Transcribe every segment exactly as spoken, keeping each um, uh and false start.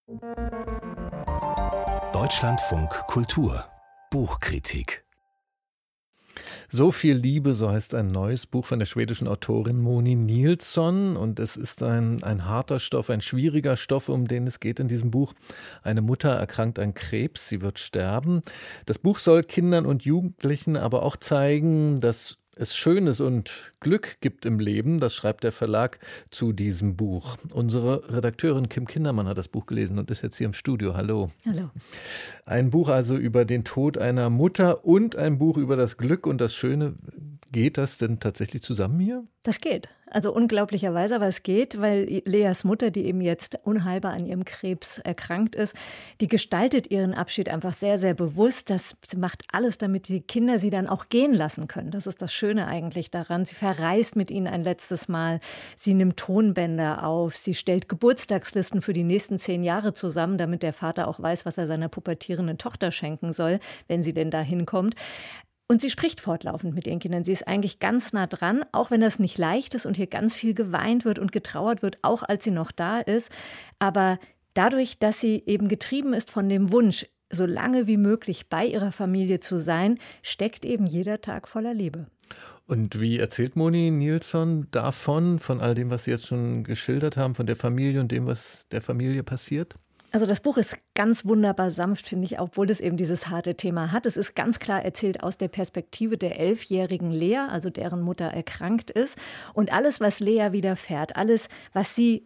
Deutschlandfunk Kultur Buchkritik. So viel Liebe, so heißt ein neues Buch von der schwedischen Autorin Moni Nilsson. Und es ist ein, ein harter Stoff, ein schwieriger Stoff, um den es geht in diesem Buch. Eine Mutter erkrankt an Krebs, sie wird sterben. Das Buch soll Kindern und Jugendlichen aber auch zeigen, dass es Schönes und Glück gibt im Leben. Das schreibt der Verlag zu diesem Buch. Unsere Redakteurin Kim Kindermann hat das Buch gelesen und ist jetzt hier im Studio. Hallo. Hallo. Ein Buch also über den Tod einer Mutter und ein Buch über das Glück und das Schöne. Geht das denn tatsächlich zusammen hier? Das geht. Also unglaublicherweise, aber es geht, weil Leas Mutter, die eben jetzt unheilbar an ihrem Krebs erkrankt ist, die gestaltet ihren Abschied einfach sehr, sehr bewusst. Das, sie macht alles, damit die Kinder sie dann auch gehen lassen können. Das ist das Schöne eigentlich daran. Sie verreist mit ihnen ein letztes Mal. Sie nimmt Tonbänder auf. Sie stellt Geburtstagslisten für die nächsten zehn Jahre zusammen, damit der Vater auch weiß, was er seiner pubertierenden Tochter schenken soll, wenn sie denn da hinkommt. Und sie spricht fortlaufend mit ihren Kindern. Sie ist eigentlich ganz nah dran, auch wenn das nicht leicht ist und hier ganz viel geweint wird und getrauert wird, auch als sie noch da ist. Aber dadurch, dass sie eben getrieben ist von dem Wunsch, so lange wie möglich bei ihrer Familie zu sein, steckt eben jeder Tag voller Liebe. Und wie erzählt Moni Nilsson davon, von all dem, was Sie jetzt schon geschildert haben, von der Familie und dem, was der Familie passiert? Also das Buch ist ganz wunderbar sanft, finde ich, obwohl es eben dieses harte Thema hat. Es ist ganz klar erzählt aus der Perspektive der elfjährigen Lea, also deren Mutter erkrankt ist. Und alles, was Lea widerfährt, alles, was sie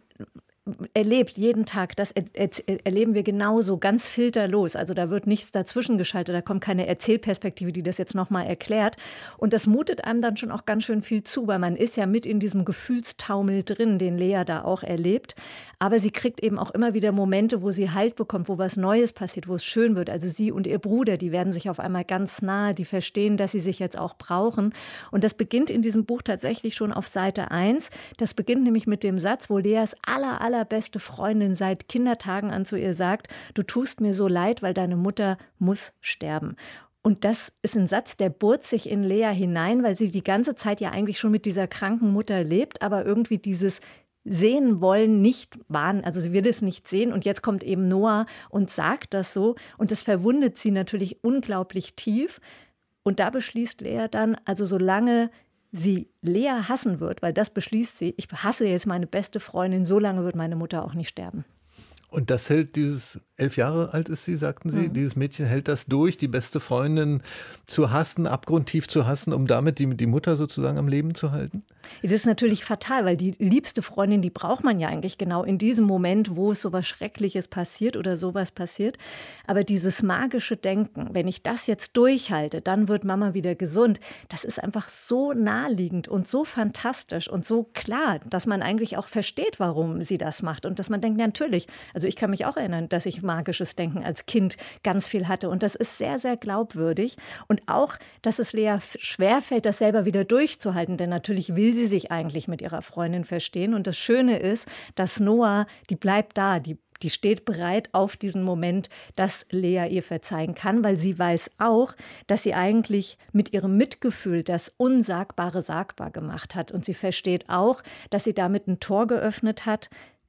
erlebt jeden Tag, das er, er, erleben wir genauso, ganz filterlos. Also da wird nichts dazwischen geschaltet, da kommt keine Erzählperspektive, die das jetzt nochmal erklärt. Und das mutet einem dann schon auch ganz schön viel zu, weil man ist ja mit in diesem Gefühlstaumel drin, den Lea da auch erlebt. Aber sie kriegt eben auch immer wieder Momente, wo sie Halt bekommt, wo was Neues passiert, wo es schön wird. Also sie und ihr Bruder, die werden sich auf einmal ganz nahe, die verstehen, dass sie sich jetzt auch brauchen. Und das beginnt in diesem Buch tatsächlich schon auf Seite eins. Das beginnt nämlich mit dem Satz, wo Leas aller, aller allerbeste Freundin seit Kindertagen an zu ihr sagt, du tust mir so leid, weil deine Mutter muss sterben. Und das ist ein Satz, der bohrt sich in Lea hinein, weil sie die ganze Zeit ja eigentlich schon mit dieser kranken Mutter lebt, aber irgendwie dieses sehen wollen nicht wahren, also sie will es nicht sehen und jetzt kommt eben Noah und sagt das so und das verwundet sie natürlich unglaublich tief und da beschließt Lea dann, also solange sie Lea hassen wird, weil das beschließt sie, ich hasse jetzt meine beste Freundin, so lange wird meine Mutter auch nicht sterben. Und das hält dieses, elf Jahre alt ist sie, sagten Sie, mhm. dieses Mädchen hält das durch, die beste Freundin zu hassen, abgrundtief zu hassen, um damit die, die Mutter sozusagen am Leben zu halten? Es ist natürlich fatal, weil die liebste Freundin, die braucht man ja eigentlich genau in diesem Moment, wo es sowas Schreckliches passiert oder sowas passiert. Aber dieses magische Denken, wenn ich das jetzt durchhalte, dann wird Mama wieder gesund, das ist einfach so naheliegend und so fantastisch und so klar, dass man eigentlich auch versteht, warum sie das macht und dass man denkt, natürlich, also ich kann mich auch erinnern, dass ich magisches Denken als Kind ganz viel hatte. Und das ist sehr, sehr glaubwürdig. Und auch, dass es Lea schwerfällt, das selber wieder durchzuhalten. Denn natürlich will sie sich eigentlich mit ihrer Freundin verstehen. Und das Schöne ist, dass Noah, die bleibt da, die Die steht bereit auf diesen Moment, dass Lea ihr verzeihen kann, weil sie weiß auch, dass sie eigentlich mit ihrem Mitgefühl das Unsagbare sagbar gemacht hat. Und sie versteht auch, dass sie damit ein Tor geöffnet hat,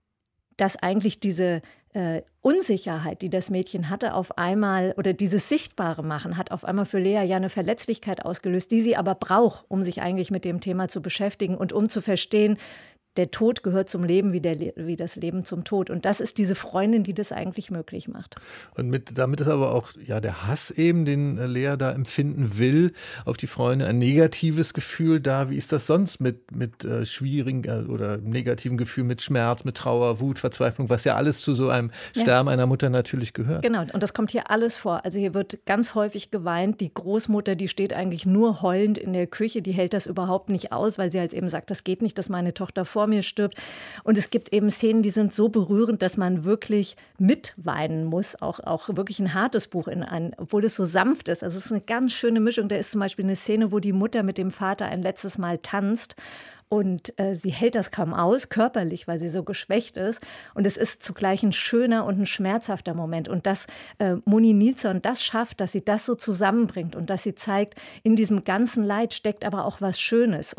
dass eigentlich diese äh, Unsicherheit, die das Mädchen hatte, auf einmal, oder dieses Sichtbare machen, hat auf einmal für Lea ja eine Verletzlichkeit ausgelöst, die sie aber braucht, um sich eigentlich mit dem Thema zu beschäftigen und um zu verstehen, der Tod gehört zum Leben wie, der, wie das Leben zum Tod. Und das ist diese Freundin, die das eigentlich möglich macht. Und mit, damit ist aber auch ja, der Hass eben, den Lea da empfinden will, auf die Freundin, ein negatives Gefühl da. Wie ist das sonst mit, mit äh, schwierigen äh, oder negativen Gefühlen, mit Schmerz, mit Trauer, Wut, Verzweiflung, was ja alles zu so einem Sterben ja. einer Mutter natürlich gehört? Genau, und das kommt hier alles vor. Also hier wird ganz häufig geweint. Die Großmutter, die steht eigentlich nur heulend in der Küche, die hält das überhaupt nicht aus, weil sie halt eben sagt, das geht nicht, dass meine Tochter vor mir stirbt. Und es gibt eben Szenen, die sind so berührend, dass man wirklich mitweinen muss. Auch, auch wirklich ein hartes Buch, in ein, obwohl es so sanft ist. Also es ist eine ganz schöne Mischung. Da ist zum Beispiel eine Szene, wo die Mutter mit dem Vater ein letztes Mal tanzt. Und äh, sie hält das kaum aus, körperlich, weil sie so geschwächt ist. Und es ist zugleich ein schöner und ein schmerzhafter Moment. Und dass äh, Moni Nilsson das schafft, dass sie das so zusammenbringt und dass sie zeigt, in diesem ganzen Leid steckt aber auch was Schönes. Und das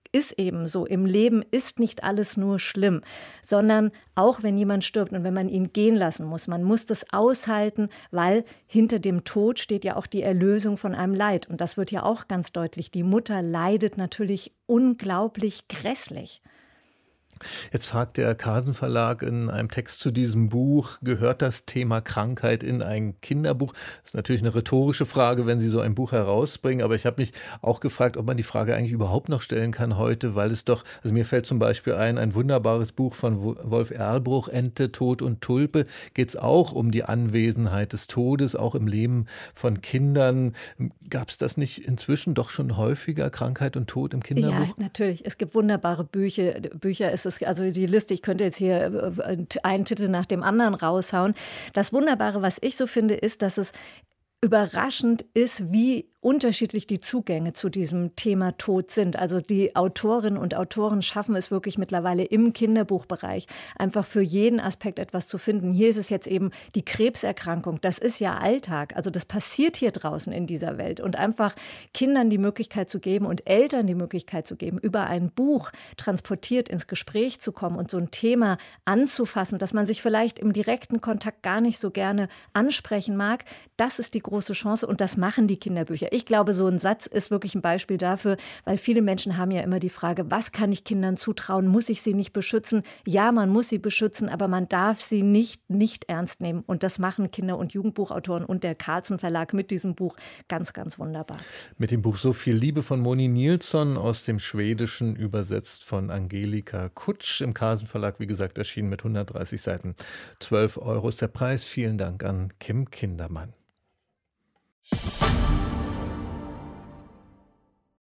ist eben so. Im Leben ist nicht alles nur schlimm, sondern auch wenn jemand stirbt und wenn man ihn gehen lassen muss, man muss das aushalten, weil hinter dem Tod steht ja auch die Erlösung von einem Leid. Und das wird ja auch ganz deutlich. Die Mutter leidet natürlich unglaublich grässlich. Jetzt fragt der Carlsen Verlag in einem Text zu diesem Buch, gehört das Thema Krankheit in ein Kinderbuch? Das ist natürlich eine rhetorische Frage, wenn Sie so ein Buch herausbringen, aber ich habe mich auch gefragt, ob man die Frage eigentlich überhaupt noch stellen kann heute, weil es doch, also mir fällt zum Beispiel ein, ein wunderbares Buch von Wolf Erlbruch, Ente, Tod und Tulpe, geht es auch um die Anwesenheit des Todes, auch im Leben von Kindern. Gab es das nicht inzwischen doch schon häufiger, Krankheit und Tod im Kinderbuch? Ja, natürlich. Es gibt wunderbare Bücher, Bücher. Es ist also die Liste, ich könnte jetzt hier einen Titel nach dem anderen raushauen. Das Wunderbare, was ich so finde, ist, dass es überraschend ist, wie unterschiedlich die Zugänge zu diesem Thema Tod sind. Also die Autorinnen und Autoren schaffen es wirklich mittlerweile im Kinderbuchbereich, einfach für jeden Aspekt etwas zu finden. Hier ist es jetzt eben die Krebserkrankung. Das ist ja Alltag. Also das passiert hier draußen in dieser Welt. Und einfach Kindern die Möglichkeit zu geben und Eltern die Möglichkeit zu geben, über ein Buch transportiert ins Gespräch zu kommen und so ein Thema anzufassen, dass man sich vielleicht im direkten Kontakt gar nicht so gerne ansprechen mag. Das ist die große Chance und das machen die Kinderbücher. Ich glaube, so ein Satz ist wirklich ein Beispiel dafür, weil viele Menschen haben ja immer die Frage, was kann ich Kindern zutrauen? Muss ich sie nicht beschützen? Ja, man muss sie beschützen, aber man darf sie nicht nicht ernst nehmen. Und das machen Kinder- und Jugendbuchautoren und der Carlsen Verlag mit diesem Buch ganz, ganz wunderbar. Mit dem Buch So viel Liebe von Moni Nilsson, aus dem Schwedischen übersetzt von Angelika Kutsch. Im Carlsen Verlag, wie gesagt, erschienen mit hundertdreißig Seiten. zwölf Euro ist der Preis. Vielen Dank an Kim Kindermann.